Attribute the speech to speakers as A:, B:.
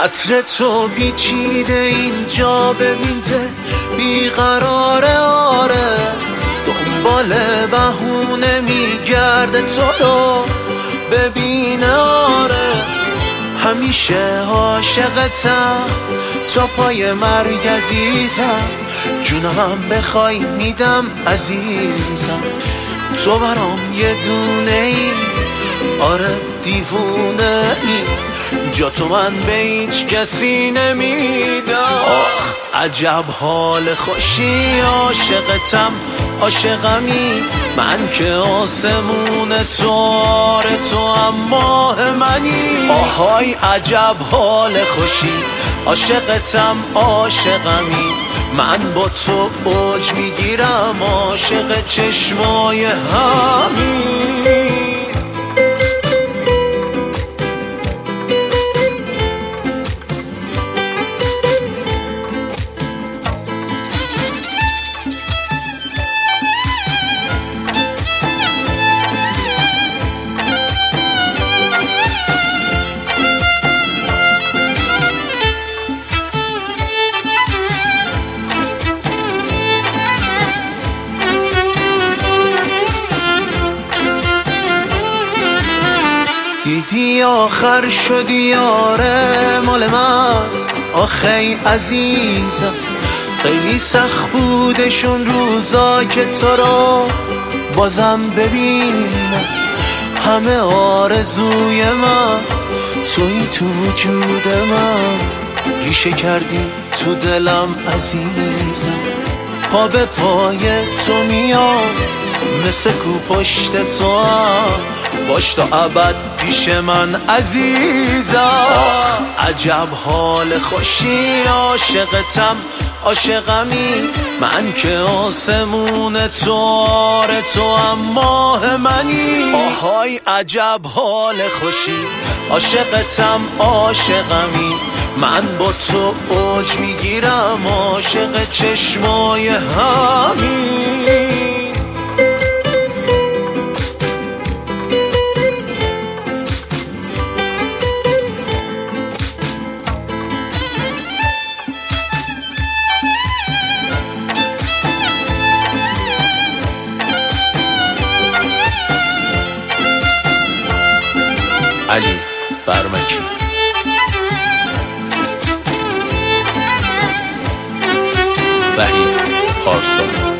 A: عطر تو پیچیده اینجا ببین ته بیقراره، آره دنبال بهونه میگرده تو رو ببینه، آره همیشه عاشقتم تا پای مرگ عزیزم، جونم بخوای میدم عزیزم، تو برام یه دونه ای، آره دیوونه ای، جا تو من به هیچ کسی نمیدم. آخ عجب حال خوشی، عاشقتم عاشقمی من که آسمون تو، آره تو هم ماه منی. آهای عجب حال خوشی، عاشقتم عاشقمی من با تو اوج میگیرم، عاشق چشمای همی. دیدی آخر شدی، آره مال من آخی عزیزم، خیلی سخت بودشون روزا که تو رو بازم ببینم، همه آرزوی من توی تو وجود من، ریشه کردی تو دلم عزیزم، پا به پای تو میام مثل کو پشت تو هم، باش تا ابد پیش من عزیزم. عجب حال خوشی، عاشقتم عاشقمی من که آسمون تو، آره تو هم ماه منی. آهای عجب حال خوشی، عاشقتم عاشقمی من با تو اوج میگیرم، عاشق چشمای همی. علی برمکی وحید پارسا